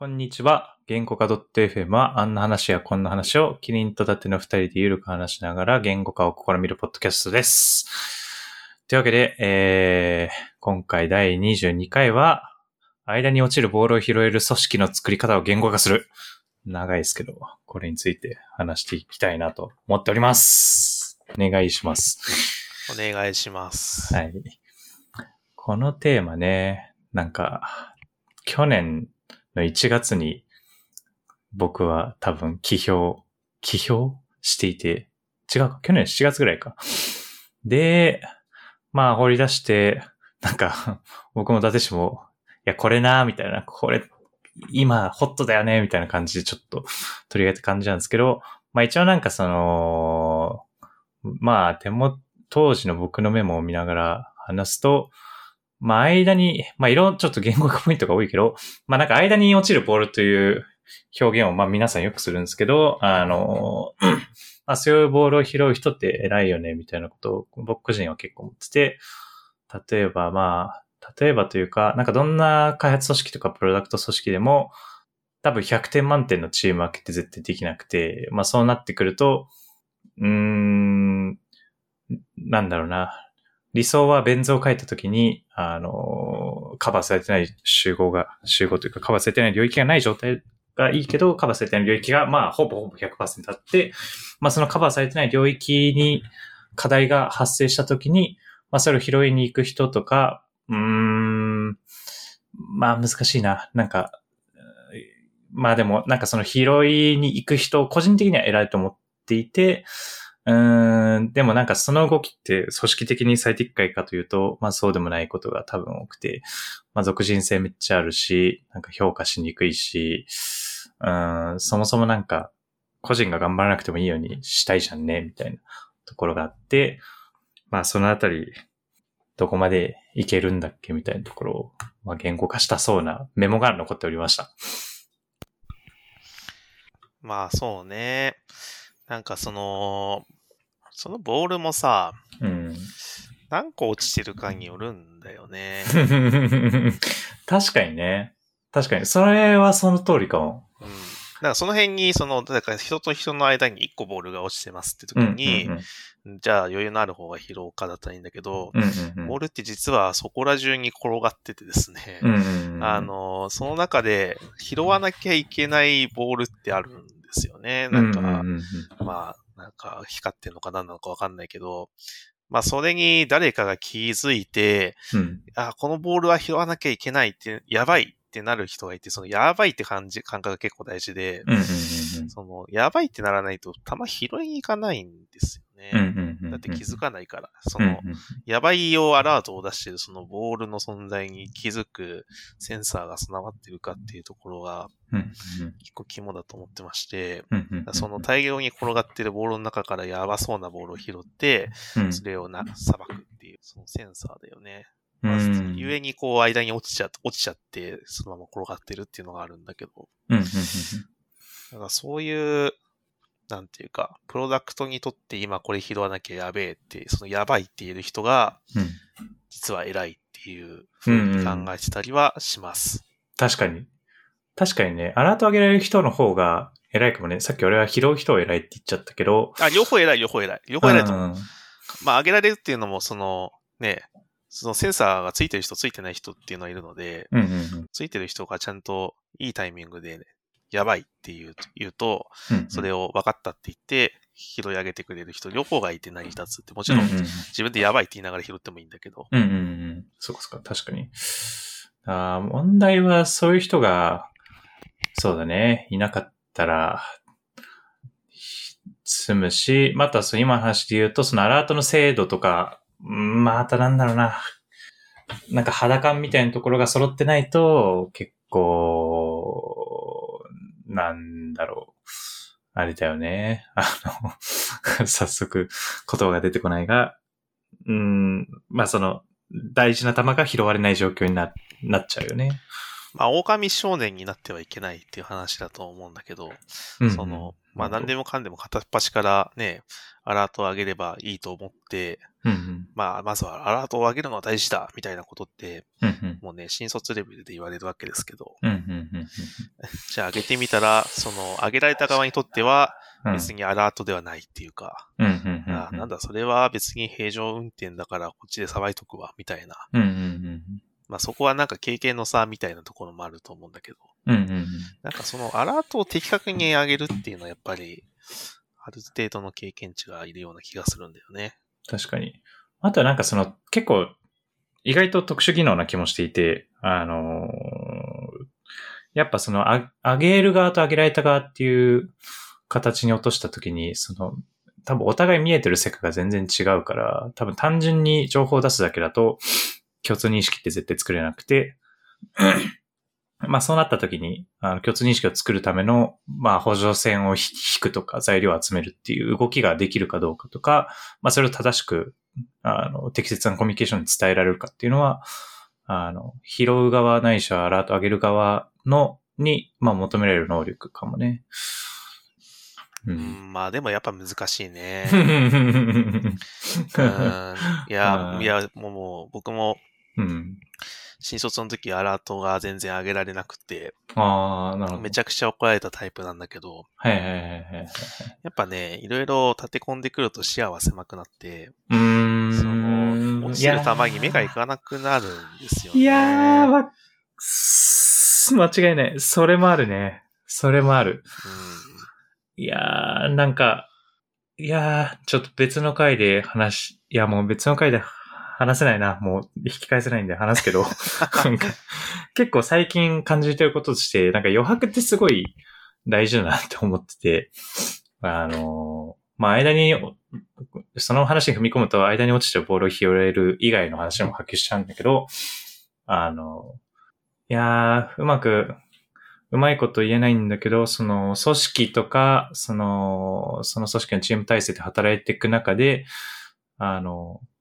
こんにちは。言語化 .fm はあんな話やこんな話をキリンと伊達の二人でゆるく話しながら言語化を試みるポッドキャストです。というわけで、今回第22回は間に落ちるボールを拾える組織の作り方を言語化する。長いですけど、これについて話していきたいなと思っております。お願いします。 お願いします。 はい。このテーマね、去年の1月に僕は多分起業していて、違うか、去年7月ぐらいか。で、掘り出して、僕も伊達氏も、いや、これな、みたいな、これ、今、ホットだよね、みたいな感じでちょっと取り上げた感じなんですけど、一応当時の僕のメモを見ながら話すと、間に、ちょっと言語化ポイントが多いけど、間に落ちるボールという表現を皆さんよくするんですけど、そういうボールを拾う人って偉いよね、みたいなことを僕個人は結構思ってて、例えばというか、どんな開発組織とかプロダクト組織でも、多分100点満点のチーム分けって絶対できなくて、そうなってくると、理想はベン図を書いたときに、カバーされてない集合というかカバーされてない領域がない状態がいいけど、カバーされてない領域がほぼ 100% あって、そのカバーされてない領域に課題が発生したときに、それを拾いに行く人とか、難しいな。でもその拾いに行く人、個人的には偉いと思っていて、でもその動きって組織的に最適解かというと、そうでもないことが多分多くて、属人性めっちゃあるし、評価しにくいし、そもそも個人が頑張らなくてもいいようにしたいじゃんね、みたいなところがあって、そのあたり、どこまでいけるんだっけみたいなところを、言語化したそうなメモが残っておりました。 そうね。そのボールもさ、何個落ちてるかによるんだよね。 確かにね。確かに。それはその通りかも。 その辺に、人と人の間に1個ボールが落ちてますって時に、じゃあ余裕のある方が拾うかだったらいいんだけど、ボールって実はそこら中に転がっててですね、その中で拾わなきゃいけないボールってあるんですよね。光ってんのか何なのかわかんないけど、それに誰かが気づいて、このボールは拾わなきゃいけないって、やばいってなる人がいて、そのやばいって感覚が結構大事で、やばいってならないと球拾いに行かないんですよね。だって気づかないから。やばい用アラートを出しているそのボールの存在に気づくセンサーが備わってるかっていうところが、結構肝だと思ってまして、その大量に転がってるボールの中からやばそうなボールを拾って、それをさばくっていう、そのセンサーだよね。ゆえに間に落ちちゃって、そのまま転がってるっていうのがあるんだけど。そういう、プロダクトにとって今これ拾わなきゃやべえって、そのやばいって言える人が、実は偉いっていう風に考えてたりはします。 確かにね、アラート上げられる人の方が偉いかもね。さっき俺は拾う人を偉いって言っちゃったけど。 両方偉いと思う。上げられるっていうのも、そのセンサーがついてる人ついてない人っていうのはいるので、ついてる人がちゃんといいタイミングで、やばいって言うと、それを分かったって言って、拾い上げてくれる人、両方がいて成り立つって、もちろん自分でやばいって言いながら拾ってもいいんだけど。 そうか、確かに。問題はそういう人が、そうだね、いなかったら、済むし、また今の話で言うと、そのアラートの精度とか、肌感みたいなところが揃ってないと、結構、あれだよね。早速言葉が出てこないが、大事な球が拾われない状況になっちゃうよね。 まあ、狼少年になってはいけないっていう話だと思うんだけど、まあ、何でもかんでも片っ端からね、アラートを上げればいいと思って、まあ、まずはアラートを上げるのは大事だみたいなことって、もうね、新卒レベルで言われるわけですけど、じゃあ上げてみたら、上げられた側にとっては、別にアラートではないっていうか、なんだ、それは別に平常運転だからこっちでさばいとくわ、みたいな。まあそこはなんか経験の差みたいなところもあると思うんだけど、なんかそのアラートを的確に上げるっていうのはやっぱり、ある程度の経験値がいるような気がするんだよね。 確かに。あとはなんか結構、意外と特殊技能な気もしていて、やっぱ上げる側と上げられた側っていう形に落としたときに、多分お互い見えてる世界が全然違うから、多分単純に情報を出すだけだと、共通認識って絶対作れなくて、まあそうなった時に、共通認識を作るための、まあ補助線を引くとか材料を集めるっていう動きができるかどうかとか、まあそれを正しく、適切なコミュニケーションに伝えられるかっていうのは、拾う側ないしはアラート上げる側に、まあ求められる能力かもね。 まあでもやっぱ難しいね。いや、もう僕も、新卒の時アラートが全然上げられなくて、 なるほど。 めちゃくちゃ怒られたタイプなんだけど、 やっぱね、いろいろ立て込んでくると視野は狭くなって、落ちる球に目がいかなくなるんですよね。 いやー、間違いない。それもあるね。それもある。いやー、なんか、ちょっと別の回でもう別の回で話せないな。もう引き返せないんで話すけど、結構最近感じてることとして、なんか余白ってすごい大事だなって思ってて、まあ間に、その話に踏み込むと間に落ちてるボールを拾える以外の話も波及しちゃうんだけど、うまいこと言えないんだけど、組織とか、その組織のチーム体制で働いていく中で、まあ、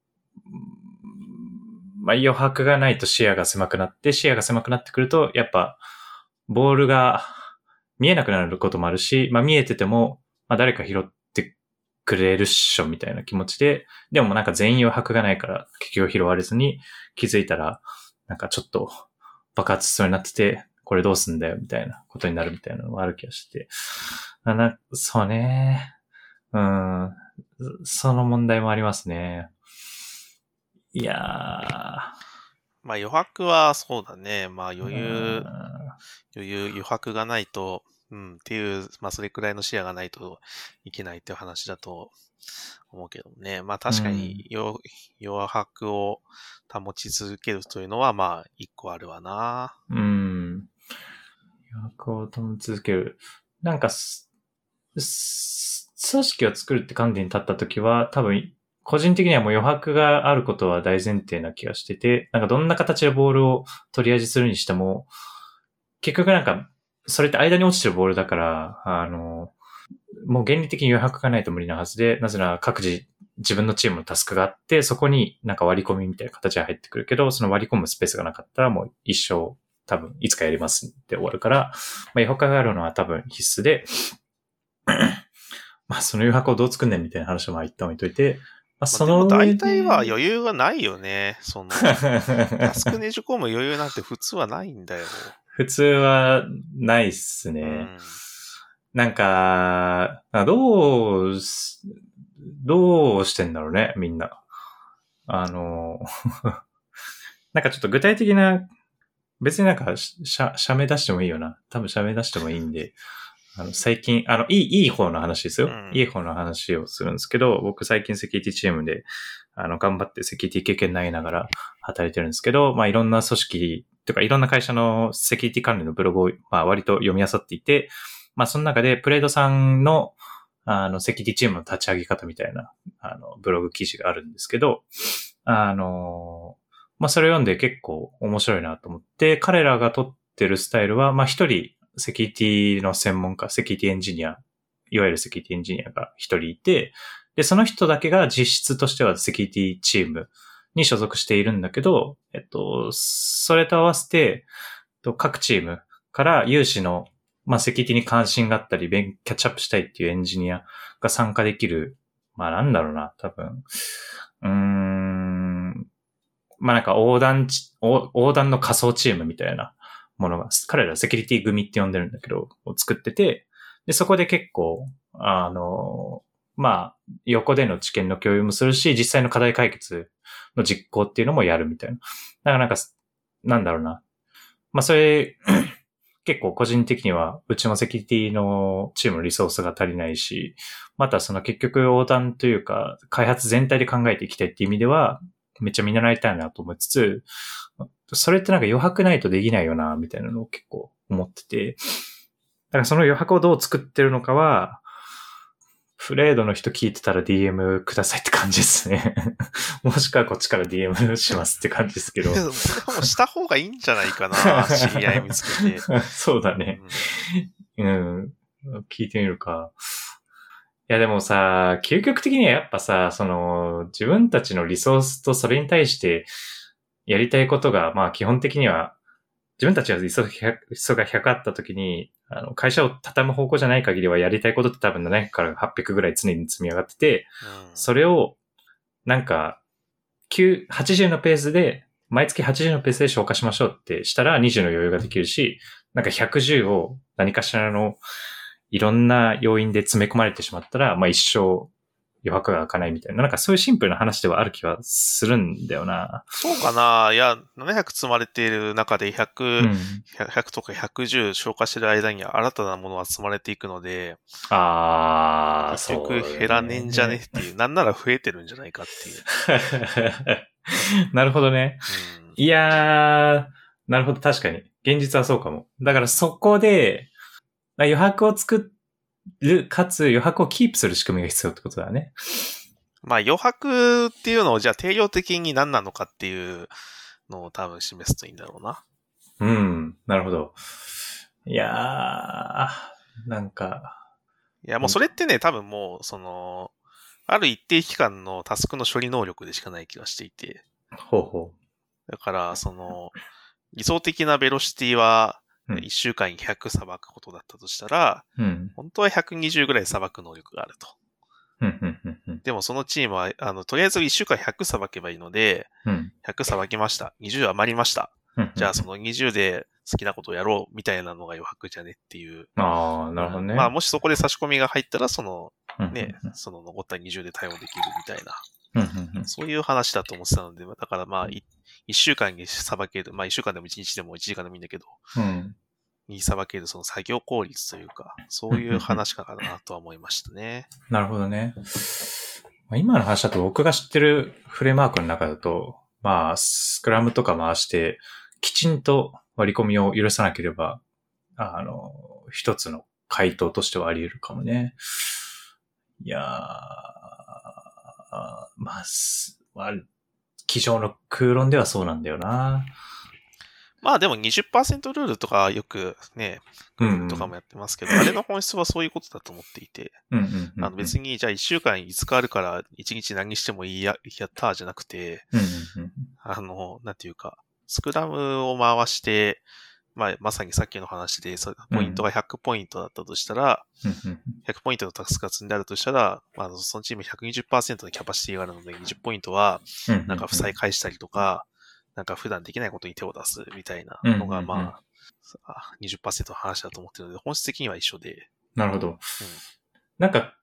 余白がないと視野が狭くなって、視野が狭くなってくると、やっぱ、ボールが見えなくなることもあるし、まあ見えてても、まあ誰か拾ってくれるっしょみたいな気持ちで、でもなんか全員余白がないから結局拾われずに気づいたら、なんかちょっと爆発しそうになってて、これどうすんだよみたいなことになるみたいなのがある気がして。そうね。その問題もありますね。いやー。 まあ余白はそうだね。まあ余白がないと、っていう、まあそれくらいの視野がないといけないっていう話だと思うけどね。まあ確かに余白を保ち続けるというのはまあ一個あるわな。 余白を保ち続ける。なんか、組織を作るって観点に立ったときは、多分、個人的にはもう余白があることは大前提な気がしてて、なんかどんな形でボールを取り味するにしても、結局なんか、それって間に落ちてるボールだから、もう原理的に余白がないと無理なはずで、なぜなら自分のチームのタスクがあって、そこになんか割り込みみたいな形が入ってくるけど、その割り込むスペースがなかったらもう一生多分いつかやりますって終わるから、まあ、余白があるのは多分必須で、まあその余白をどう作んねんみたいな話を一旦置いといて、 まあ、その大体は余裕がないよね。タスクねじ込む余裕なんて普通はないんだよ。 普通はないっすね。なんか、どうしてんだろうね、みんな。なんかちょっと具体的な、別になんか、社名出してもいいよな。多分社名出してもいいんで、最近、いい方の話ですよ。いい方の話をするんですけど、僕最近セキュリティチームで、頑張ってセキュリティ経験ないながら働いてるんですけど、まあいろんな組織とかいろんな会社のセキュリティ関連のブログを、まあ割と読み漁っていて、まあその中でプレードさんの、セキュリティチームの立ち上げ方みたいな、ブログ記事があるんですけど、まあそれを読んで結構面白いなと思って、彼らが取ってるスタイルは、まあ一人、セキュリティの専門家、セキュリティエンジニア、いわゆるセキュリティエンジニアが一人いて、で、その人だけが実質としてはセキュリティチームに所属しているんだけど、それと合わせて、 各チームから有志の、まあ、セキュリティに関心があったり、キャッチアップしたいっていうエンジニアが参加できる、まあ、なんだろうな、多分。まあ、なんか横断の仮想チームみたいなものが、彼らセキュリティ組って呼んでるんだけど、を作ってて、で、そこで結構、まあ、横での知見の共有もするし、実際の課題解決の実行っていうのもやるみたいな。だからなんか、なんだろうな。まあ、それ、結構個人的には、うちもセキュリティのチームのリソースが足りないし、またその結局横断というか、開発全体で考えていきたいっていう意味では、めっちゃ見習いたいなと思いつつ、それってなんか余白ないとできないよな、みたいなのを結構思ってて、だからその余白をどう作ってるのかは、フレードの人聞いてたら DM くださいって感じですね。もしくはこっちから DM しますって感じですけど。 それはもうした方がいいんじゃないかな、知り合い見つけて。 そうだね。聞いてみるか。いやでもさ、究極的にはやっぱさ、自分たちのリソースとそれに対してやりたいことが、まあ基本的には、自分たちがリソースが100あった時に、会社を畳む方向じゃない限りはやりたいことって多分700から800ぐらい常に積み上がってて、それを、なんか、80のペースで、毎月80のペースで消化しましょうってしたら20の余裕ができるし、なんか110を何かしらのいろんな要因で詰め込まれてしまったら、まあ一生余白が開かないみたいな、なんかそういうシンプルな話ではある気はするんだよな。 そうかな。いや、700積まれている中で100とか110消化してる間に新たなものは積まれていくので、結局減らねえんじゃねっていう、なんなら増えてるんじゃないかっていう。 なるほどね。いやー、なるほど、確かに。現実はそうかも。だからそこで、余白を作る、かつ余白をキープする仕組みが必要ってことだね。 まあ余白っていうのをじゃあ定量的に何なのかっていうのを多分示すといいんだろうな。 うん、なるほど。いやー、なんか。 いやもうそれってね、多分もう、ある一定期間のタスクの処理能力でしかない気がしていて。 ほうほう。だから、理想的なベロシティは、1週間に100さばくことだったとしたら、本当は120ぐらいさばく能力があると。でもそのチームは、とりあえず1週間100さばけばいいので、100さばきました。20余りました。じゃあその20で好きなことをやろうみたいなのが余白じゃねっていう。 ああ、なるほどね。 まあもしそこで差し込みが入ったら、その残った20で対応できるみたいな。そういう話だと思ってたので、だからまあ、1週間にさばける、まあ1週間でも1日でも1時間でもいいんだけど、にさばけるその作業効率というか、そういう話かなとは思いましたね。 なるほどね。今の話だと僕が知ってるフレームワークの中だと、まあ、スクラムとか回して、きちんと割り込みを許さなければ、一つの回答としてはあり得るかもね。いやー、まあ、机上の空論ではそうなんだよな。 まあでも 20% ルールとかよくね、とかもやってますけど、あれの本質はそういうことだと思っていて、別にじゃあ1週間5日あるから1日何してもいいやったーじゃなくて、なんていうか、スクラムを回して、まさにさっきの話で、ポイントが100ポイントだったとしたら、100ポイントのタスクが積んであるとしたら、そのチーム 120% のキャパシティがあるので、20ポイントは、なんか負債返したりとか、なんか普段できないことに手を出すみたいなのが、まあ、20% の話だと思ってるので、本質的には一緒で。 なるほど。なんか、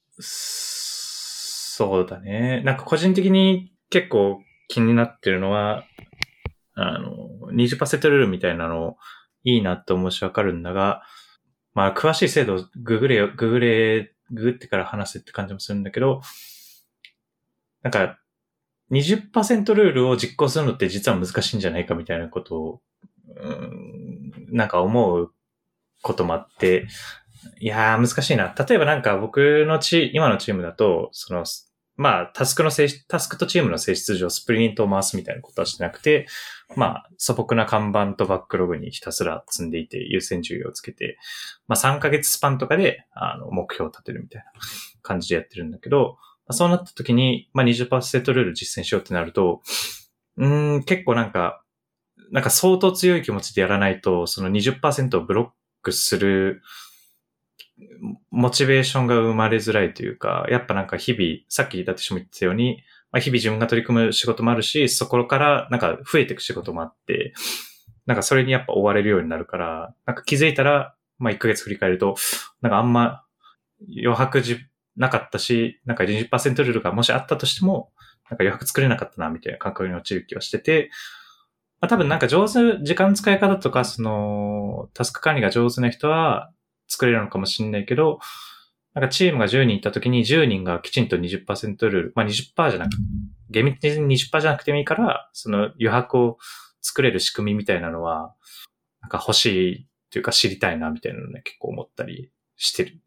そうだね。なんか個人的に結構気になってるのは、20% ルールみたいなのいいなって思うしわかるんだが、まあ詳しい制度をググってから話せって感じもするんだけど、なんか 20% ルールを実行するのって実は難しいんじゃないかみたいなことを、なんか思うこともあって、いやー難しいな。例えばなんか僕の今のチームだと、まあタスクとチームの性質上スプリントを回すみたいなことはしてなくて、まあ素朴な看板とバックログにひたすら積んでいて優先順位をつけて、まあ3ヶ月スパンとかで目標を立てるみたいな感じでやってるんだけど、そうなった時に、まあ、20% ルール実践しようってなると、結構なんか、 なんか相当強い気持ちでやらないと、その 20% をブロックするモチベーションが生まれづらいというか、やっぱなんか日々、さっきだってしも言ってたように、まあ、日々自分が取り組む仕事もあるし、そこからなんか増えていく仕事もあって、なんかそれにやっぱ追われるようになるから、なんか気づいたら、まあ1ヶ月振り返ると、なんかあんま余白なかったし、なんか 20% ルールがもしあったとしても、なんか余白作れなかったな、みたいな感覚に陥る気はしてて、まあ多分なんか上手、時間使い方とか、その、タスク管理が上手な人は作れるのかもしれないけど、なんかチームが10人いた時に10人がきちんと 20% ルール、まあ 20% じゃなく、厳密に 20% じゃなくてもいいから、その余白を作れる仕組みみたいなのは、なんか欲しいというか知りたいなみたいなのね、結構思ったりしてる。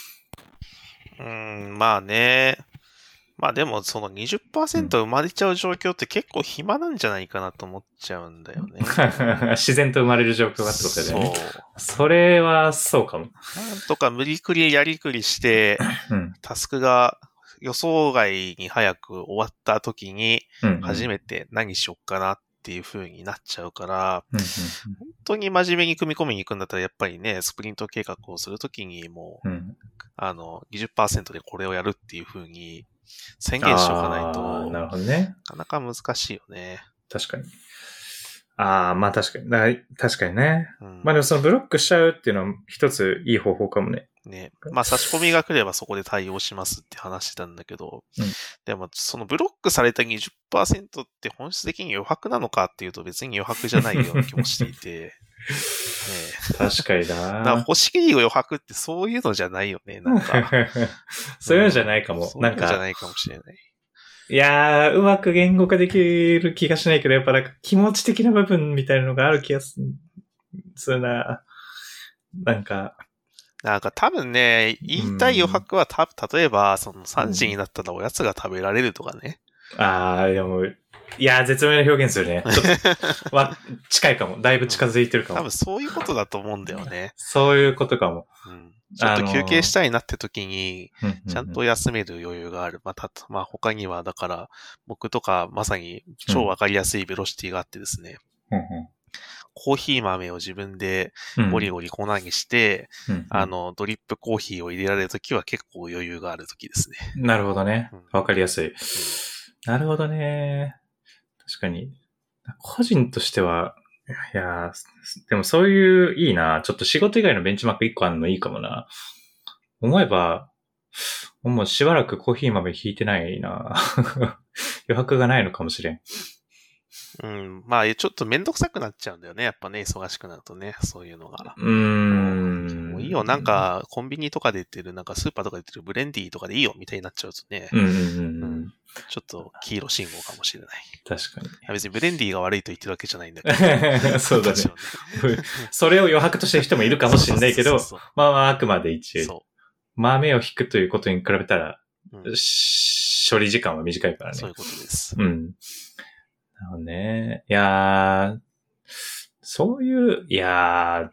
まあね。まあでもその 20% 生まれちゃう状況って結構暇なんじゃないかなと思っちゃうんだよね。 自然と生まれる状況がってことだよね。それはそうかも。 なんとか無理くりやりくりして、タスクが予想外に早く終わった時に、初めて何しよっかなっていう風になっちゃうから、本当に真面目に組み込みに行くんだったらやっぱりね、スプリント計画をするときにもう、20% でこれをやるっていう風に宣言しとかないと、 なるほどね。 なかなか難しいよね。 確かに。まあ確かに。確かにね。まあでもそのブロックしちゃうっていうのは一ついい方法かもね。 ね。まあ差し込みが来ればそこで対応しますって話してたんだけど、でもそのブロックされた 20% って本質的に余白なのかっていうと別に余白じゃないような気もしていて、 確かにな。 欲しい余白ってそういうのじゃないよね、なんか。 そういうのじゃないかも。 そういうのじゃないかもしれない。 いやー、うまく言語化できる気がしないけど、やっぱなんか気持ち的な部分みたいなのがある気がするな。なんか多分ね、言いたい余白は例えば、その3時になったらおやつが食べられるとかね。 でも、いやー、絶妙な表現するね。ちょっと近いかも。だいぶ近づいてるかも。 多分そういうことだと思うんだよね。 そういうことかも。 ちょっと休憩したいなって時に、ちゃんと休める余裕がある。まあ他には、だから、僕とかまさに超わかりやすいベロシティがあってですね。コーヒー豆を自分でゴリゴリ粉にして、ドリップコーヒーを入れられるときは結構余裕があるときですね。 なるほどね。わかりやすい。なるほどね。確かに。個人としては、いやでもそういういいな。ちょっと仕事以外のベンチマーク1個あるのいいかもな。思えば、もうしばらくコーヒー豆引いてないな。余白がないのかもしれん。 まあ、ちょっとめんどくさくなっちゃうんだよね。やっぱね、忙しくなるとね、そういうのが。もういいよ、なんか、コンビニとかで売ってる、なんかスーパーとかで売ってるブレンディーとかでいいよ、みたいになっちゃうとね。ちょっと黄色信号かもしれない。 確かに。 別にブレンディーが悪いと言ってるわけじゃないんだけど。 そうだね。それを余白としてる人もいるかもしれないけど、まああくまで一応。豆を引くということに比べたら、処理時間は短いからね。 そういうことです。 なるほどね。いやー、そういう、難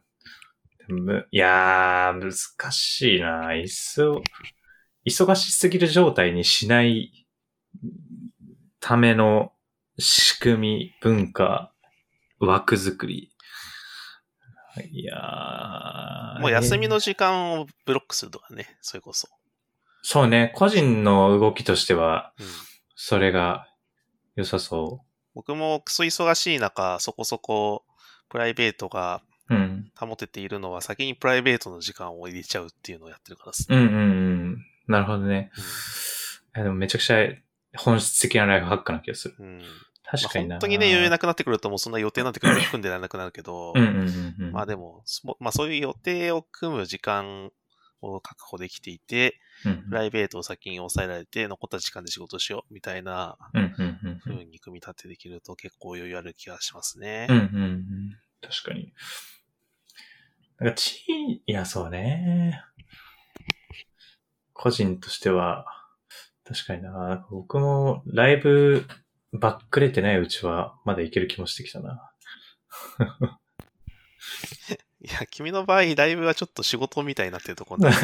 しいな。忙しすぎる状態にしないための仕組み、文化、枠作り。 もう休みの時間をブロックするとかね、それこそ。 そうね、個人の動きとしては、それが良さそう。 僕もクソ忙しい中、そこそこプライベートが保てているのは、先にプライベートの時間を入れちゃうっていうのをやってるからですね。なるほどね。でもめちゃくちゃ本質的なライフハックな気がする。確かにな。 本当にね、余裕なくなってくるともうそんな予定なんて組んでられなくなるけど、まあでも、まあそういう予定を組む時間を確保できていて、プライベートを先に抑えられて、残った時間で仕事しようみたいな風に組み立てできると結構余裕ある気がしますね。 確かに。なんかいや、そうね。個人としては、確かにな。僕もライブバックれてないうちはまだいける気もしてきたな。 いや、君の場合、ライブはちょっと仕事みたいになってるところだ。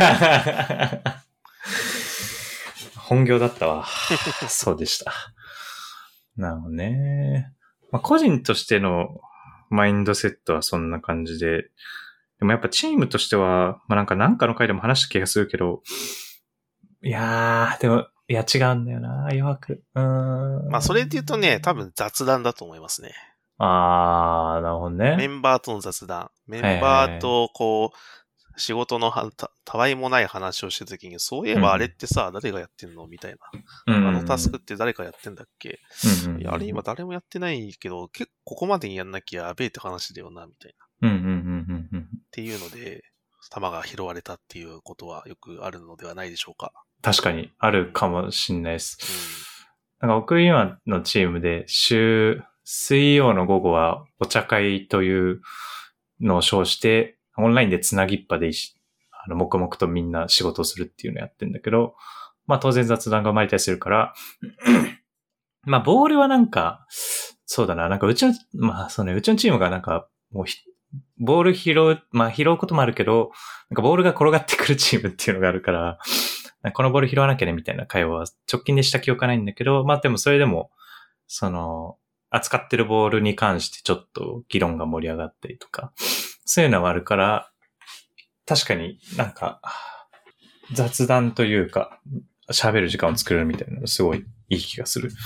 本業だったわ。そうでした。なるほどね。まあ、個人としてのマインドセットはそんな感じで。でもやっぱチームとしては、まあなんかの回でも話した気がするけど、いやー、でも、いや違うんだよな、弱く。 まあそれで言うとね、多分雑談だと思いますね。 なるほどね。 メンバーとの雑談。メンバーとこう、仕事のたわいもない話をしてるときに、そういえばあれってさ、誰がやってんのみたいな。あのタスクって誰かやってんだっけ、いや、あれ今誰もやってないけど、結構ここまでにやんなきゃやべえって話だよな、みたいな。っていうので、弾が拾われたっていうことはよくあるのではないでしょうか。 確かに、あるかもしんないです。なんか僕今のチームで、水曜の午後はお茶会というのを称して、オンラインでつなぎっぱで黙々とみんな仕事をするっていうのをやってんだけど、まあ当然雑談が生まれたりするから、まあボールはなんか、そうだな、なんかうちのチームがなんか、もうボール拾うこともあるけど、なんかボールが転がってくるチームっていうのがあるから、このボール拾わなきゃねみたいな会話は直近でした記憶はないんだけど、まあでもそれでも、扱ってるボールに関してちょっと議論が盛り上がったりとか、そういうのはあるから、確かになんか、雑談というか、喋る時間を作れるみたいなのすごいいい気がする。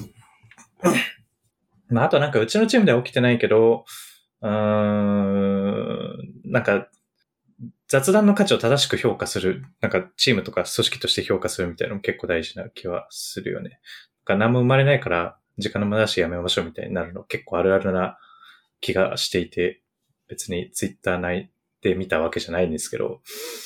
まああとなんかうちのチームでは起きてないけど、なんか、雑談の価値を正しく評価する、なんかチームとか組織として評価するみたいなのも結構大事な気はするよね。なんか何も生まれないから時間の無駄だしやめましょうみたいになるの結構あるあるな気がしていて、別にツイッター内で見たわけじゃないんですけど、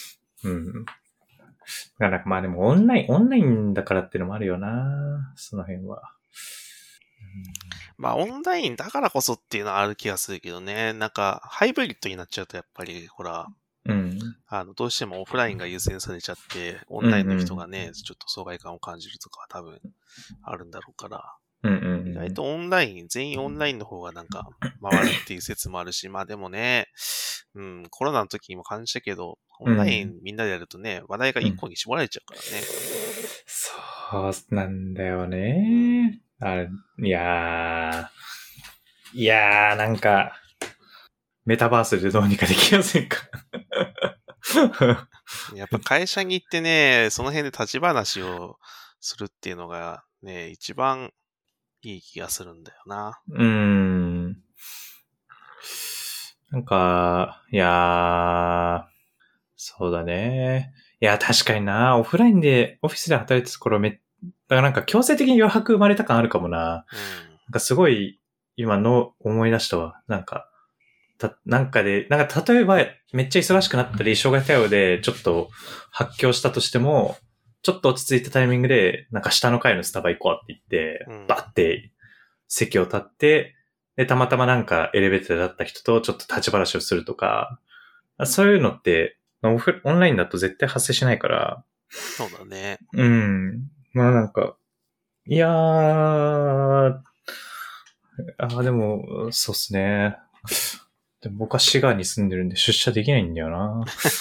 なんかまあでもオンラインだからっていうのもあるよな、その辺は。 まあオンラインだからこそっていうのはある気がするけどね。なんかハイブリッドになっちゃうとやっぱりほら、どうしてもオフラインが優先されちゃって、オンラインの人がね、ちょっと疎外感を感じるとかは多分あるんだろうから、意外と全員オンラインの方がなんか回るっていう説もあるし、まあでもね、コロナの時にも感じたけど、オンラインみんなでやるとね、話題が一個に絞られちゃうからね。 そうなんだよね。いやー、なんか、メタバースでどうにかできませんかやっぱ会社に行ってね、その辺で立ち話をするっていうのがね、一番いい気がするんだよな。 なんか、いやー、そうだね。いや、確かにな、オフラインで、オフィスで働いてた頃だからなんか強制的に余白生まれた感あるかもな。なんかすごい、今の思い出したわ。なんか例えば、めっちゃ忙しくなったり、障害対応でちょっと発狂したとしても、ちょっと落ち着いたタイミングで、なんか下の階のスタバ行こうって言って、バッて席を立って、で、たまたまなんかエレベーターだった人とちょっと立ち話をするとか、そういうのって、オンラインだと絶対発生しないから。 そうだね。 まあなんか、いやー、でも、そうっすね。でも僕は滋賀に住んでるんで出社できないんだよな。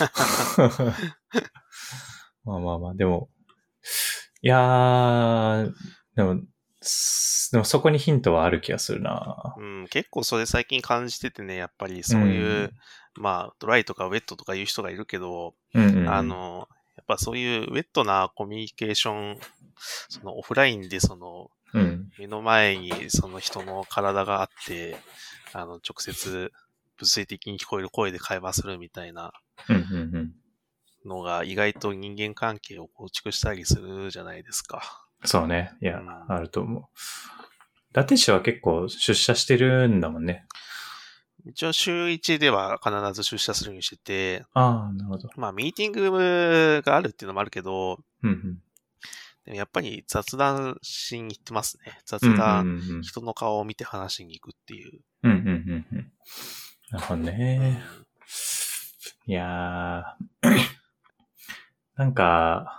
まあ、でも、いやー、でもそこにヒントはある気がするな。 結構それ最近感じててね、やっぱりそういう、まあ、ドライとかウェットとかいう人がいるけど、やっぱそういうウェットなコミュニケーション、そのオフラインで目の前にその人の体があって、直接物理的に聞こえる声で会話するみたいなのが意外と人間関係を構築したりするじゃないですか。 そうね。いや、あると思う。伊達氏は結構出社してるんだもんね。 一応週1では必ず出社するようにしてて。 なるほど。 まあ、ミーティングがあるっていうのもあるけど、でもやっぱり雑談しに行ってますね。雑談、人の顔を見て話しに行くっていう。 なるほどね。いやー、なんか、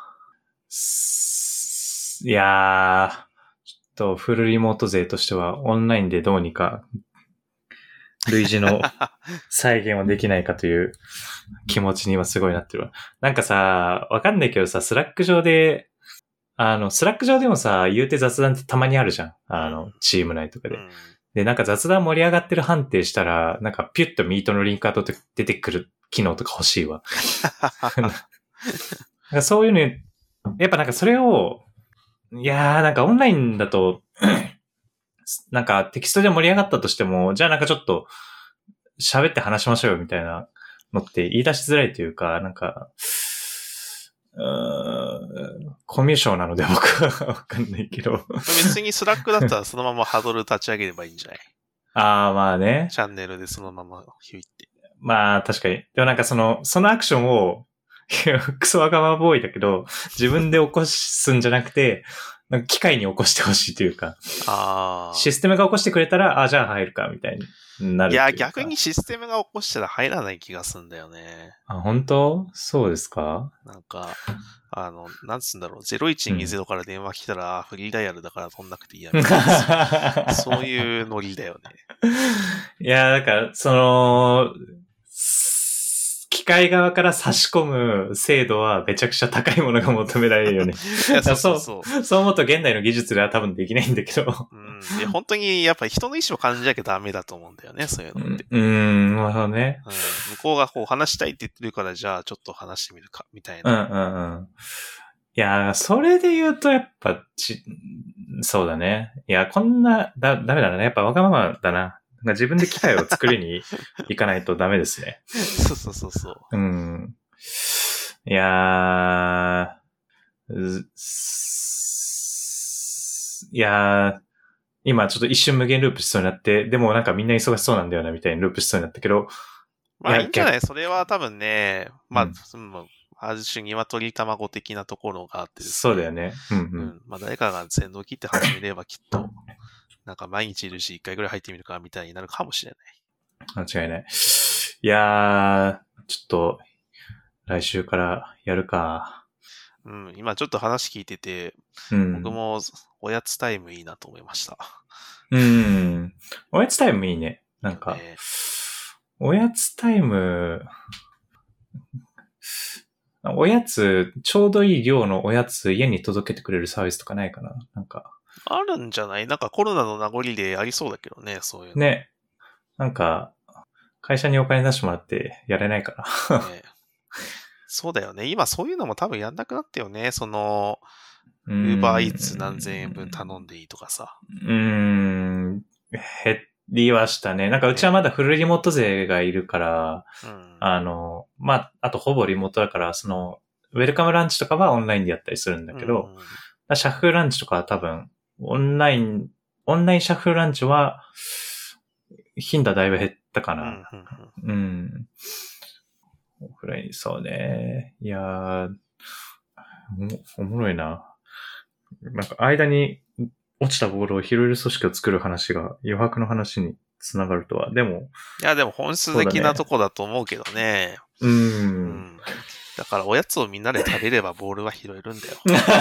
いやー、ちょっとフルリモート勢としてはオンラインでどうにか類似の再現をできないかという気持ちに今すごいなってるわ。なんかさ、わかんないけどさ、スラック上でもさ、言うて雑談ってたまにあるじゃん。チーム内とかで。 で、なんか雑談盛り上がってる判定したら、なんかピュッとミートのリンクアウト出てくる機能とか欲しいわ。なんかそういうの、やっぱなんかそれを、いやーなんかオンラインだと、なんかテキストで盛り上がったとしても、じゃあなんかちょっと喋って話しましょうよみたいなのって言い出しづらいというか、なんか、コミュ障なので僕はわかんないけど。 別にスラックだったらそのままハードル立ち上げればいいんじゃない？ ああ、まあね。 チャンネルでそのままヒュイって。 まあ確かに。でもなんかそのアクションを、クソわがまボーイだけど、自分で起こすんじゃなくて、なんか機械に起こしてほしいというか、システムが起こしてくれたら、じゃあ入るか、みたいになる。いや、 逆にシステムが起こしたら入らない気がするんだよね。 本当？そうですか？ なんか、なんつうんだろう、0120から電話来たら、フリーダイヤルだから取んなくていいやみたいな。そういうノリだよね。 いや、だから、機械側から差し込む精度はめちゃくちゃ高いものが求められるよね。そう思うと現代の技術では多分できないんだけど。 いや本当にやっぱり人の意思を感じなきゃダメだと思うんだよね、そういうのって。 なるほどね。 向こうがこう話したいって言ってるから、じゃあちょっと話してみるか、みたいな。 いや、それで言うとやっぱそうだね。いや、こんな、ダメだな。やっぱわがままだな。自分で機械を作りに行かないとダメですね。 そう。 いや今ちょっと一瞬無限ループしそうになって、でもなんかみんな忙しそうなんだよなみたいにループしそうになったけど。 まあいいんじゃない？それは多分ね、まあ、ある種鶏卵的なところがあってですね。 そうだよね。 まあ誰かが先導切って始めればきっと、なんか毎日いるし一回ぐらい入ってみるかみたいになるかもしれない。間違いない。いやー、ちょっと、来週からやるか。 今ちょっと話聞いてて、僕もおやつタイムいいなと思いました。 おやつタイムいいね。なんか、おやつタイム、おやつ、ちょうどいい量のおやつ家に届けてくれるサービスとかないかな？なんか。 あるんじゃない？なんかコロナの名残でありそうだけどね、そういうの。 ね。なんか、会社にお金出してもらってやれないかな。 ね、そうだよね。今そういうのも多分やんなくなったよね。Uber Eats 何千円分頼んでいいとかさ。 減りはしたね。なんかうちはまだフルリモート勢がいるから、まあ、あとほぼリモートだから、ウェルカムランチとかはオンラインでやったりするんだけど、シャッフルランチとかは多分、オンラインシャッフルランチは、頻度はだいぶ減ったかな。オフライン、そうね。いやー、おもろいな。なんか間に落ちたボールを拾える組織を作る話が余白の話につながるとは。でも。 いや、でも本質的なとこだと思うけどね。だからおやつをみんなで食べればボールは拾えるんだよ。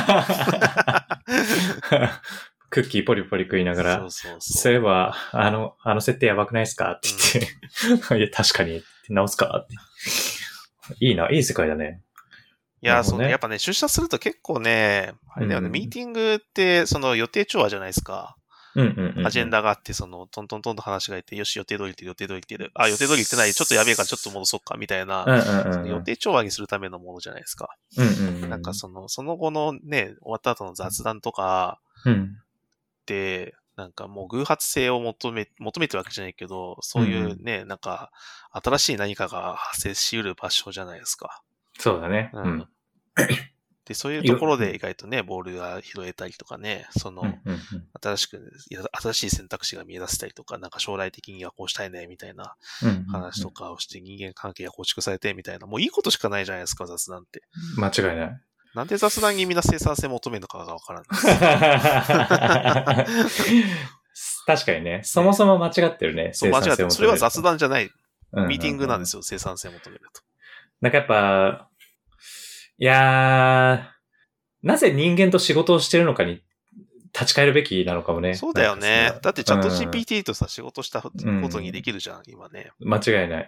クッキーポリポリ食いながら、そういえば、あの設定やばくないですかって言って、いや、確かに、直すかって。いい世界だね。 いや、そうね。やっぱね、出社すると結構ね、あれだよね、ミーティングって、予定調和じゃないですか。アジェンダがあって、トントントンと話がいて、よし、予定通りってる。予定通り行ってない。ちょっとやべえからちょっと戻そうか、みたいな、予定調和にするためのものじゃないですか。なんかその後のね、終わった後の雑談とか、で、なんかもう偶発性を求めてるわけじゃないけど、そういうね、なんか、新しい何かが発生し得る場所じゃないですか。 そうだね。 で、そういうところで意外とね、ボールが拾えたりとかね、新しい選択肢が見出せたりとか、なんか将来的にはこうしたいね、みたいな話とかをして人間関係が構築されて、みたいな、もういいことしかないじゃないですか、雑談って。 間違いない。 なんで雑談にみんな生産性求めるのかがわからない。 確かにね。そもそも間違ってるね。 そう、間違ってる。それは雑談じゃない。ミーティングなんですよ、生産性求めると。 なんかやっぱ、いやー、なぜ人間と仕事をしてるのかに立ち返るべきなのかもね。 そうだよね。だってチャット GPT とさ、仕事したことにできるじゃん、今ね。 間違いない。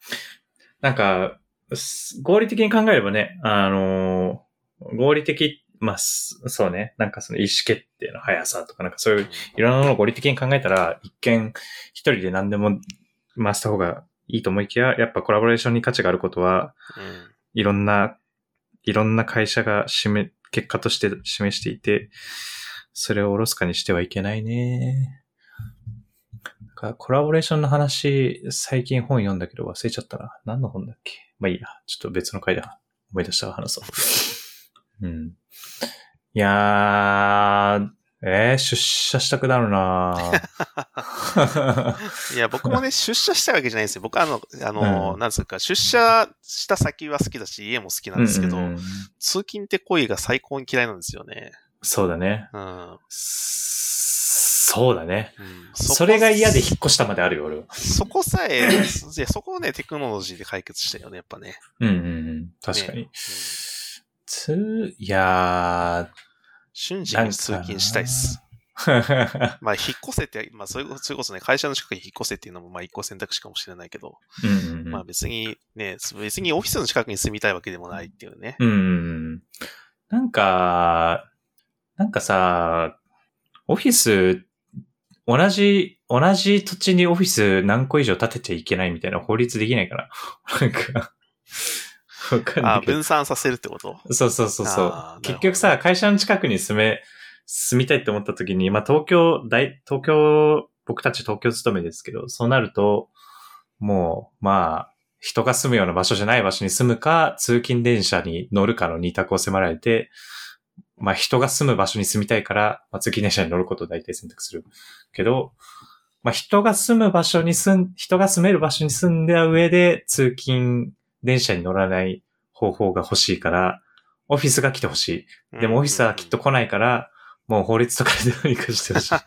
なんか、合理的に考えればね、合理的まあ、そうね。なんかその意思決定の速さとか、なんかそういういろんなものを合理的に考えたら、一見一人で何でも回した方がいいと思いきや、やっぱコラボレーションに価値があることは、いろんな会社が結果として示していて、それをおろすかにしてはいけないね。コラボレーションの話、最近本読んだけど忘れちゃったな。何の本だっけ？まあいいや。ちょっと別の回で思い出したら話そう。うん。いやー、出社したくなるないや、僕もね、出社したいわけじゃないんですよ。僕なんつうか、出社した先は好きだし、家も好きなんですけど、通勤って行為が最高に嫌いなんですよね。 そうだね。 うん。 そうだね。それが嫌で引っ越したまであるよ、俺は。 そこをね、テクノロジーで解決したよね、やっぱね。 確かに。いやー、 瞬時に通勤したいっす。まあ、引っ越せって、まあ、それこそね、会社の近くに引っ越せっていうのも、まあ、一個選択肢かもしれないけど、まあ、別にオフィスの近くに住みたいわけでもないっていうね。 なんかさ、オフィス、同じ土地にオフィス何個以上建てちゃいけないみたいな法律できないかな。なんか、わかんないけど。 分散させるってこと？ そう。結局さ、会社の近くに住みたいって思った時に、まあ僕たち東京勤めですけど、そうなると、もう、まあ、人が住むような場所じゃない場所に住むか、通勤電車に乗るかの二択を迫られて、まあ人が住む場所に住みたいから、まあ、通勤電車に乗ることを大体選択するけど、まあ人が住める場所に住んだ上で通勤電車に乗らない方法が欲しいから、オフィスが来てほしい。でもオフィスはきっと来ないから、もう法律とかでどうにかしてほしい。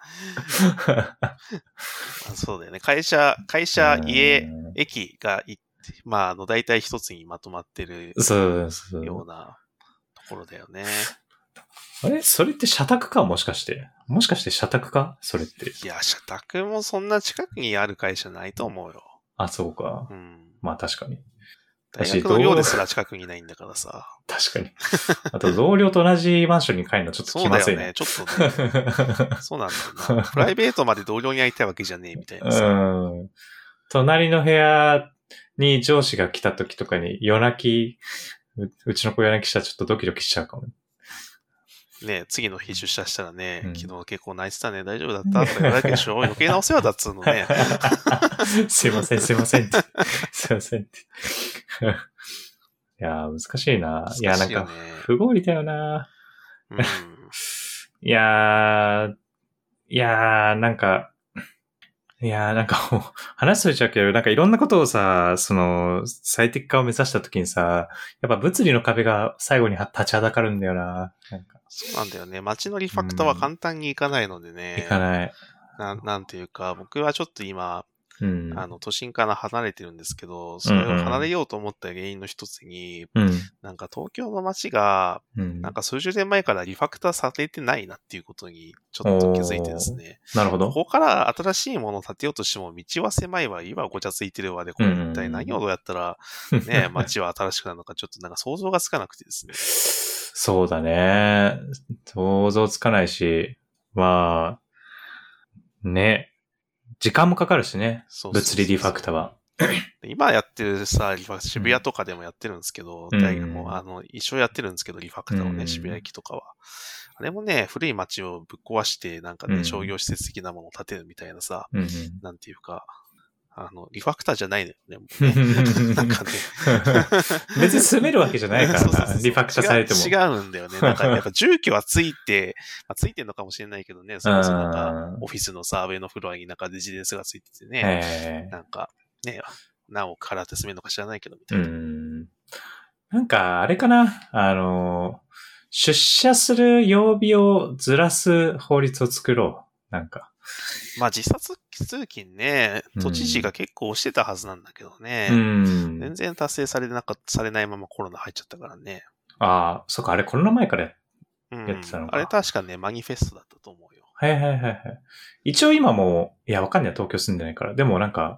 そうだよね。会社、家、駅がまあ、大体一つにまとまってるようなところだよね。 あれそれって社宅かもしかして社宅かそれって。 いや、社宅もそんな近くにある会社ないと思うよ。 あ、そうか。まあ確かに。 大学の寮ですら近くにないんだからさ。 確かに。あと同僚と同じマンションに帰るのちょっと気まずいね。 そうだよね。ちょっとね。そうなんだよな。プライベートまで同僚に会いたいわけじゃねえみたいなさ。 隣の部屋に上司が来た時とかに夜泣き、うちの子夜泣きしたらちょっとドキドキしちゃうかも。 ね、次の日出社したらね、昨日結構泣いてたね、大丈夫だったとか言われるでしょ。余計なお世話だっつうのね。 すいませんって。すいませんって。いやー、難しいな。いや、なんか、不合理だよな。いやー、なんかもう、話しといちゃうけど、なんかいろんなことをさ、最適化を目指した時にさ、やっぱ物理の壁が最後に立ちはだかるんだよな。 そうなんだよね。街のリファクターは簡単にいかないのでね。 いかない。 なんていうか、僕はちょっと今、都心から離れてるんですけど、それを離れようと思った原因の一つに、なんか東京の街が、なんか数十年前からリファクターされてないなっていうことにちょっと気づいてですね。 なるほど。 ここから新しいものを建てようとしても道は狭いわ、今ごちゃついてるわで、これ一体何をどうやったらね、街は新しくなるのかちょっとなんか想像がつかなくてですね。 そうだね。想像つかないし、まあ、ね。時間もかかるしね。物理リファクターは。 今やってるさ、渋谷とかでもやってるんですけど、一生やってるんですけど、リファクターをね、渋谷駅とかは。あれもね、古い街をぶっ壊して、なんかね、商業施設的なものを建てるみたいなさ、なんていうか、リファクターじゃないのよね。もうねなんかね別に住めるわけじゃないからな。リファクターされても。 違うんだよね。なんかやっぱ住居はついてんのかもしれないけどね。それこそなんか、オフィスのさ、上のフロアになんかレジデンスがついててね。なんか、ね、何億払って住めるのか知らないけど、みたいな。 なんか、あれかな。出社する曜日をずらす法律を作ろう。なんか。 まあ自殺通勤ね、都知事が結構押してたはずなんだけどね。全然達成されないままコロナ入っちゃったからね。 ああ、そっか、あれコロナ前からやってたのか。 あれ確かね、マニフェストだったと思うよ。 はい。一応今も、いや、わかんない。東京住んでないから。でもなんか、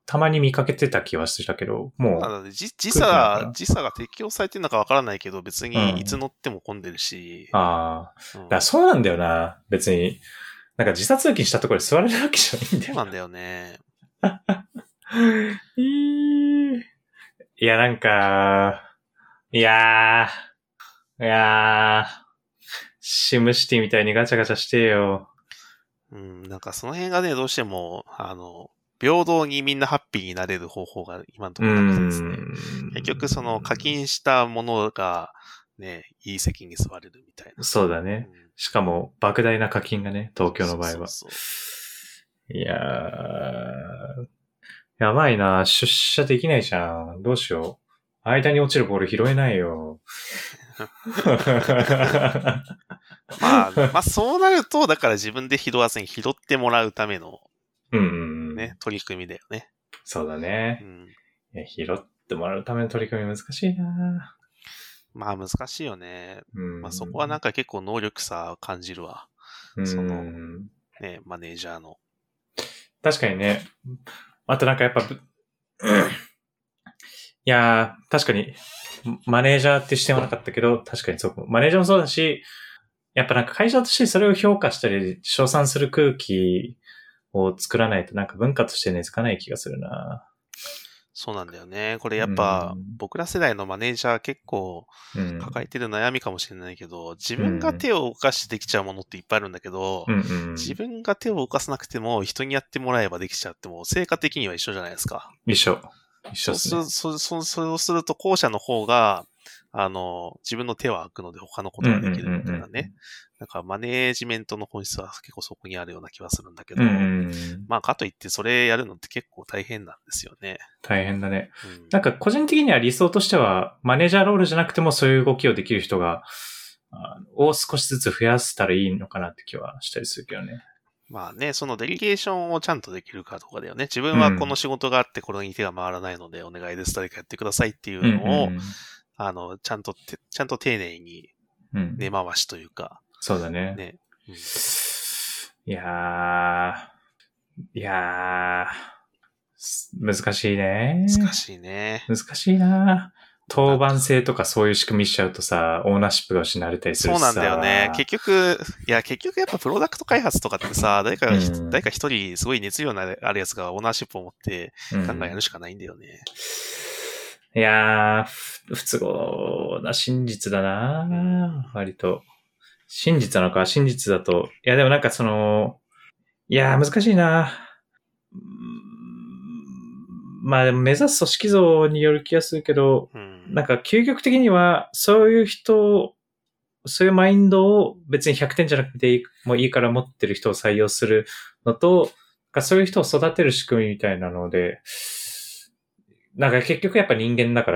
たまに見かけてた気はしてたけど、もう。 時差が適用されてるのかわからないけど、別にいつ乗っても混んでるし。 ああ、だからそうなんだよな。別に。なんか時差通勤したところで座れるわけじゃないんだよ。 そうなんだよね。 いや、なんか、いや、シムシティみたいにガチャガチャしてよ。 なんかその辺がね、どうしても、平等にみんなハッピーになれる方法が今のところなくてですね。結局その課金したものがね、いい席に座れるみたいな。 そうだね。しかも莫大な課金がね、東京の場合は。いやー、やばいな。出社できないじゃん。どうしよう。間に落ちるボール拾えないよ。 まあ、そうなると、だから自分で拾わずに拾ってもらうための、ね、取り組みだよね。 そうだね。いや、拾ってもらうための取り組み難しいな。 まあ難しいよね。まあそこはなんか結構能力差感じるわ。その、ね、マネージャーの。 確かにね。あとなんかやっぱ、いやー、確かに、マネージャーって視点はなかったけど、確かにそう。マネージャーもそうだし、やっぱなんか会社としてそれを評価したり、称賛する空気を作らないとなんか文化として根付かない気がするな。 そうなんだよね。これやっぱ、僕ら世代のマネージャー結構抱えてる悩みかもしれないけど、自分が手を動かしてできちゃうものっていっぱいあるんだけど、自分が手を動かさなくても人にやってもらえばできちゃっても、成果的には一緒じゃないですか。 一緒ですね。 そうすると後者の方が、自分の手は空くので他のことができるみたいなね。なんかマネージメントの本質は結構そこにあるような気はするんだけど、まあかといってそれやるのって結構大変なんですよね。 大変だね。なんか個人的には理想としては、マネージャーロールじゃなくてもそういう動きをできる人が、を少しずつ増やせたらいいのかなって気はしたりするけどね。 まあね、そのデリゲーションをちゃんとできるかどうかだよね。自分はこの仕事があってこれに手が回らないのでお願いです。誰かやってくださいっていうのを、ちゃんと丁寧に根回しというか。 そうだね。 ね。 いやー、難しいね。 難しいね。 難しいな。当番制とかそういう仕組みしちゃうとさ、オーナーシップが失われたりするしさ。 そうなんだよね。結局やっぱプロダクト開発とかってさ、誰か一人すごい熱量のあるやつがオーナーシップを持って考えやるしかないんだよね。 いやー、不都合な真実だな、割と。真実なのか、真実だと。いや、でもなんかいやー、難しいな。まあでも目指す組織像による気がするけど、なんか究極的にはそういう人、そういうマインドを別に100点じゃなくてもういいから持ってる人を採用するのと、そういう人を育てる仕組みみたいなので、なんか結局やっぱ人間だから、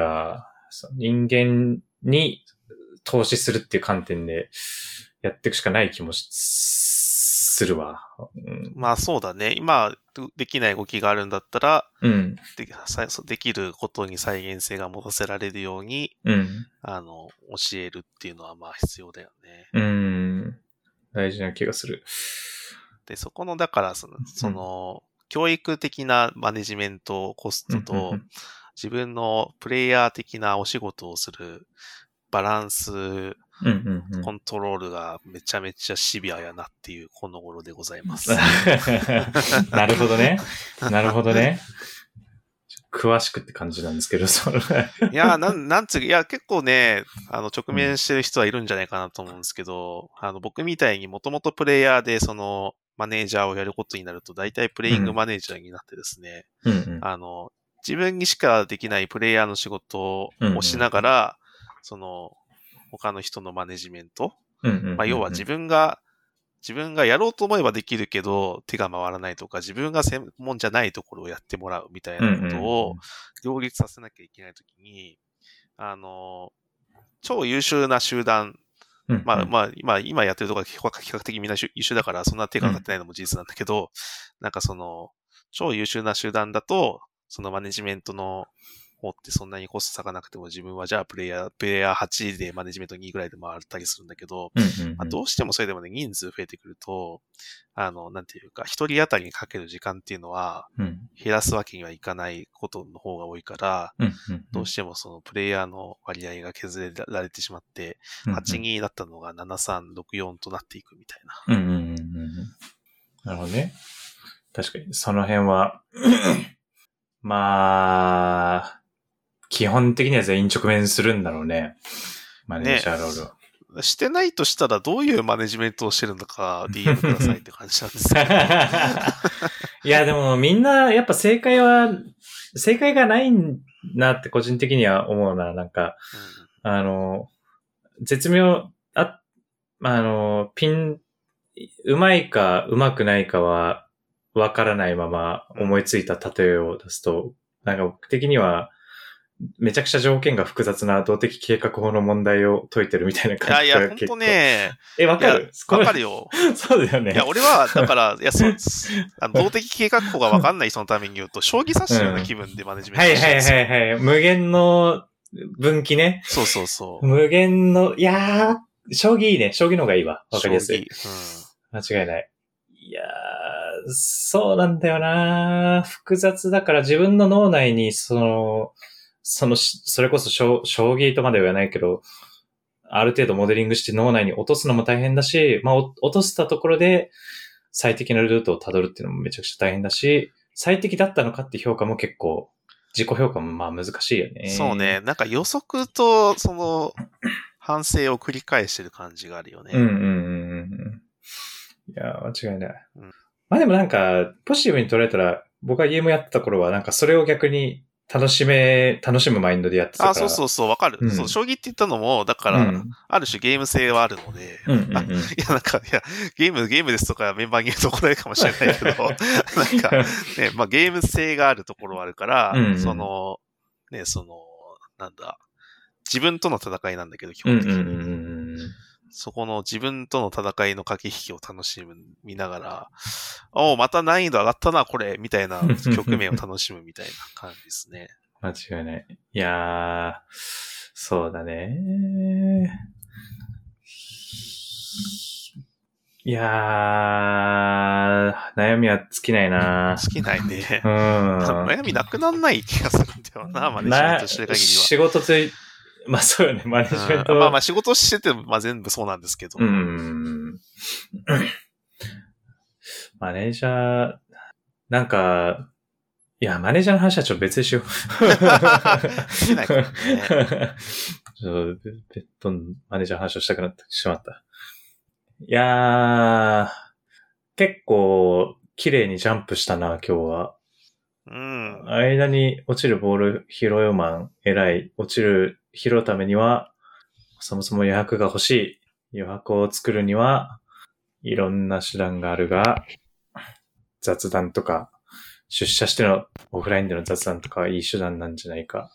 人間に投資するっていう観点でやっていくしかない気もするわ。 まあそうだね。今できない動きがあるんだったら、できることに再現性が持たせられるように、教えるっていうのはまあ必要だよね。 大事な気がする。 で、そこの、だからその、教育的なマネジメントコストと、自分のプレイヤー的なお仕事をするバランス、コントロールがめちゃめちゃシビアやなっていうこの頃でございます。 なるほどね。なるほどね。詳しくって感じなんですけど、 いや、結構ね、直面してる人はいるんじゃないかなと思うんですけど、僕みたいにもともとプレイヤーでマネージャーをやることになると、大体プレイングマネージャーになってですね、自分にしかできないプレイヤーの仕事をしながら、他の人のマネジメント、要は自分がやろうと思えばできるけど手が回らないとか、自分が専門じゃないところをやってもらうみたいなことを両立させなきゃいけないときに、超優秀な集団、今やってるところが比較的みんな優秀だからそんな手がかかってないのも事実なんだけど、なんか超優秀な集団だと、そのマネジメントの方ってそんなにコスト差がなくても自分はじゃあプレイヤー8でマネジメント2ぐらいで回ったりするんだけど、まあ、どうしてもそれでもね、人数増えてくると、なんていうか、一人当たりにかける時間っていうのは、減らすわけにはいかないことの方が多いから、どうしてもそのプレイヤーの割合が削られてしまって、8-2だったのが7-3-6-4となっていくみたいな。 なるほどね。確かに、その辺は、まあ、基本的には全員直面するんだろうね。マネージャーロールは。 してないとしたらどういうマネジメントをしてるのか DM くださいって感じなんですけど。 いやでもみんなやっぱ正解がないなって個人的には思うな。なんか、絶妙、うまいかうまくないかはわからないまま思いついた例えを出すと、なんか僕的にはめちゃくちゃ条件が複雑な動的計画法の問題を解いてるみたいな感じが結構。 ほんとね。 わかる？ わかるよ。 そうだよね。 いや、俺は、だから、動的計画法がわかんない人のために言うと、将棋指してるような気分でマネジメントしてるんですよ。 はい。無限の分岐ね。 そう。 無限の、いやー、将棋いいね。将棋の方がいいわ。わかりやすい。間違いない。いやー、そうなんだよな。複雑だから自分の脳内にそれこそ将棋とまでは言わないけど、ある程度モデリングして脳内に落とすのも大変だし、まあ落としたところで最適なルートをたどるっていうのもめちゃくちゃ大変だし、最適だったのかって評価も結構、自己評価もまあ難しいよね。 そうね。なんか予測と反省を繰り返してる感じがあるよね。 いや、間違いない。まあでもなんか、ポジティブに捉えたら、僕がゲームやってた頃はなんかそれを逆に楽しむマインドでやってたから。 そう、わかる。将棋って言ったのも、だから、ある種ゲーム性はあるので、ゲームですとかメンバーに言うと怒られるかもしれないけど、なんか、ね、まあゲーム性があるところはあるから、なんだ、自分との戦いなんだけど、基本的に。そこの自分との戦いの駆け引きを楽しみながら、また難易度上がったな、これ、みたいな局面を楽しむみたいな感じですね。 間違いない。いやー、そうだね。いやー、悩みは尽きないな。 尽きないね。悩みなくなんない気がするんだよな、マネジメントしてる限りは。 仕事と、まあそうよね、マネジメント。 まあ仕事してても、まあ全部そうなんですけど。 マネージャー、なんか、いや、マネージャーの話はちょっと別にしよう。 しないからね。 別途マネージャーの話をしたくなってしまった。いやー、結構綺麗にジャンプしたな、今日は。間に落ちるボール拾うマン、偉い。拾うためには、そもそも余白が欲しい。余白を作るには、いろんな手段があるが、雑談とか、出社してのオフラインでの雑談とかはいい手段なんじゃないか。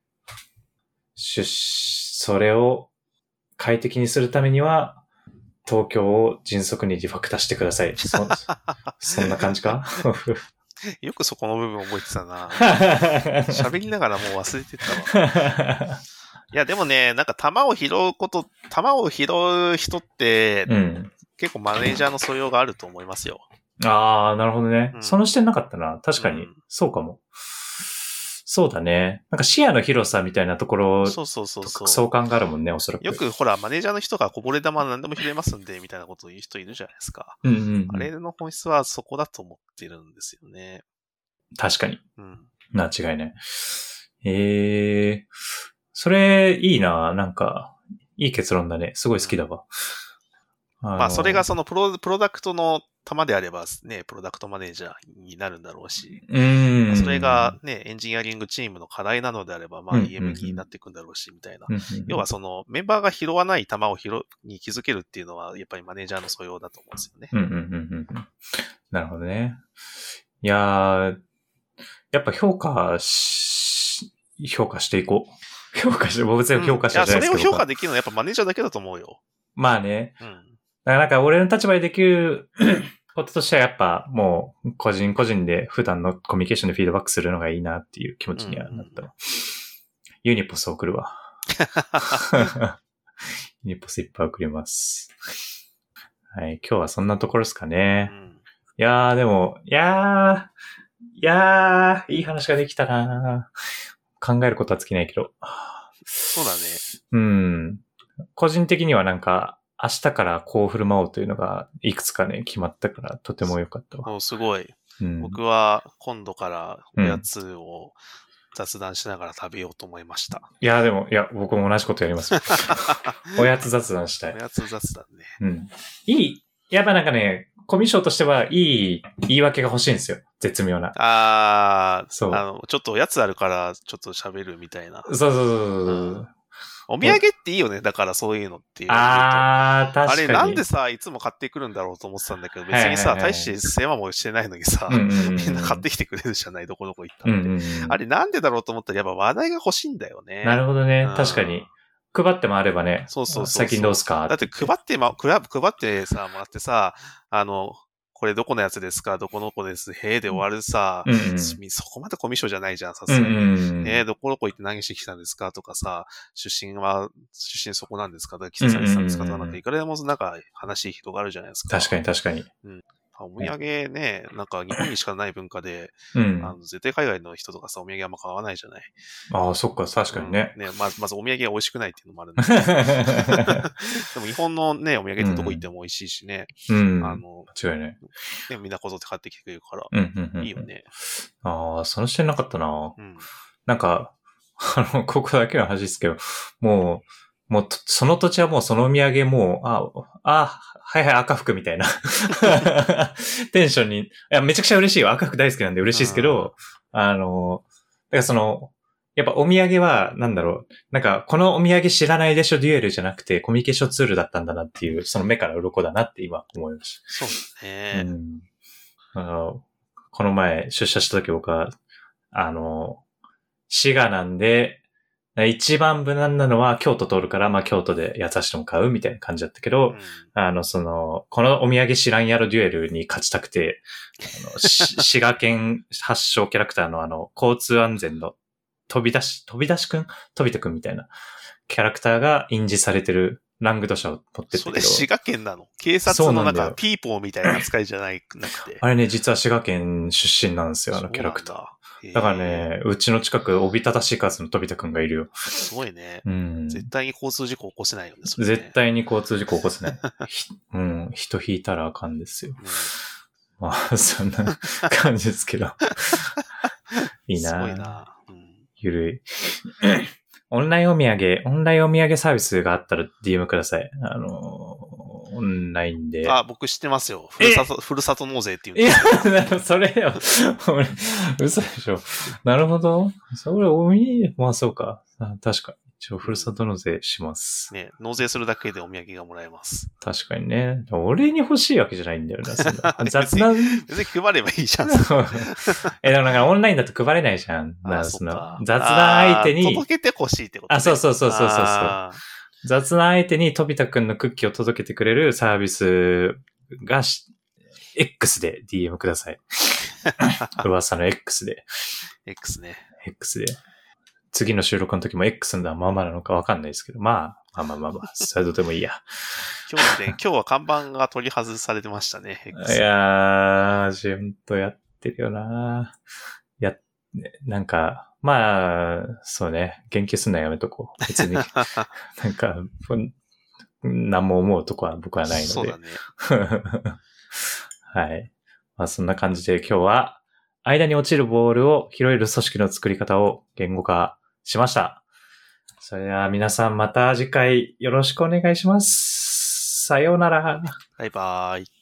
それを快適にするためには、東京を迅速にリファクタしてください。そんな感じかよくそこの部分覚えてたな。喋りながらもう忘れてたわ。いや、でもね、なんか球を拾う人って、結構マネージャーの素養があると思いますよ。 あー、なるほどね。その視点なかったな。確かに。そうかも。そうだね。なんか視野の広さみたいなところ、相関があるもんね、おそらく。 よくほら、マネージャーの人がこぼれ球何でも拾えますんで、みたいなことを言う人いるじゃないですか。あれの本質はそこだと思ってるんですよね。 確かに。間違いない。それいいな。なんか、いい結論だね。すごい好きだわ。 まあ、それがそのプロダクトの玉であればね、プロダクトマネージャーになるんだろうし、それがね、エンジニアリングチームの課題なのであれば、まあ EM になっていくんだろうし、みたいな。要はそのメンバーが拾わない球に気づけるっていうのは、やっぱりマネージャーの素養だと思うんですよね。 なるほどね。いやー、やっぱ評価していこう。僕全部評価してないですけど。 いや、それを評価できるのはやっぱマネージャーだけだと思うよ。 まあね。だからなんか俺の立場でできることとしてはやっぱもう個人個人で普段のコミュニケーションでフィードバックするのがいいなっていう気持ちにはなった。 ユニポス送るわ。ユニポスいっぱい送ります。はい、今日はそんなところですかね。いやー、でも、いやー、いい話ができたな。考えることは尽きないけど。 そうだね。 うん。個人的にはなんか、明日からこう振る舞おうというのがいくつかね、決まったからとても良かったわ。 すごい。 うん、 僕は今度からおやつを雑談しながら食べようと思いました。 いや、でも、僕も同じことやりますよ。おやつ雑談したい。 おやつ雑談ね。 うん。やっぱなんかね、コミュ障としてはいい言い訳が欲しいんですよ。絶妙な。 そう。ちょっとおやつあるからちょっと喋るみたいな。 そう。 お土産っていいよね。だからそういうのっていう。 確かに。 あれなんでさ、いつも買ってくるんだろうと思ってたんだけど、別にさ、大して世話もしてないのにさ、みんな買ってきてくれるじゃない、どこどこ行ったって。あれなんでだろうと思ったらやっぱ話題が欲しいんだよね。 なるほどね。確かに。配ってもあればね。 そう。 最近どうすかだって配ってさ、もらってさ、これどこのやつですかどこの子です。へえで終わるさ、そこまでコミュ障じゃないじゃん、さすがに。どこどこ行って何してきたんですかとかさ、出身そこなんですか帰省されてたんですかとか、なんかいくらでもなんか話広がるじゃないですか。 確かに。 お土産ね、なんか日本にしかない文化で、絶対海外の人とかさ、お土産あんま買わないじゃない。 ああ、そっか、確かにね。 まずお土産が美味しくないっていうのもあるんだけど。でも日本のね、お土産ってどこ行っても美味しいしね。 間違いない。 ね、みんなこぞって買ってきてくれるから、いいよね。 ああ、その視点なかったな。なんか、ここだけの話ですけど、もう、その土地はもうそのお土産もう、はいはい、赤服みたいなテンションに、いや、めちゃくちゃ嬉しいよ。赤服大好きなんで嬉しいですけど、だからやっぱお土産は、なんだろう、なんか、このお土産知らないでしょデュエルじゃなくて、コミュニケーションツールだったんだなっていう、その目から鱗だなって今思いました。 そうですね。 この前出社した時僕は、滋賀なんで、一番無難なのは京都通るから、まあ京都で八つ橋でも買うみたいな感じだったけど、このお土産知らんやろデュエルに勝ちたくて、滋賀県発祥キャラクターの交通安全の飛び出しくん飛田くんみたいなキャラクターが印字されてるラングドシャを持ってったけど。 それ滋賀県なの？警察のなんかピーポーみたいな扱いじゃなくて。 あれね、実は滋賀県出身なんですよ、キャラクター。だからね、うちの近くおびただしい数の飛田くんがいるよ。 すごいね。 うん。 絶対に交通事故起こせないよね。 絶対に交通事故起こせない。人引いたらあかんですよ。まあ、そんな感じですけど。いいな。 すごいな。 ゆるい。オンラインお土産サービスがあったら DM ください。オンラインで。 僕知ってますよ。ふるさと納税っていう。 いや、それよ。嘘でしょ。なるほど。それ、まあそうか。確かに。ふるさと納税します。 ね、納税するだけでお土産がもらえます。 確かにね。俺に欲しいわけじゃないんだよな。 雑な。別に配ればいいじゃん。でもなんかオンラインだと配れないじゃん。雑談相手に。 届けてほしいってことね。 そう。雑談相手に飛田くんのクッキーを届けてくれるサービスがX で DM ください。噂の X で。 X ね。 X で。次の収録の時も X のままなのかわかんないですけど、まあ。それとでもいいや。 今日は看板が取り外されてましたね。 X、いやー、ちゃんとやってるよな。なんか、まあ、そうね。言及すんのはやめとこう。別に。なんか、何も思うとこは僕はないので。 そうだね。 はい。まあそんな感じで今日は、間に落ちるボールを拾える組織の作り方を言語化しました。それでは皆さんまた次回よろしくお願いします。さようなら。 バイバーイ。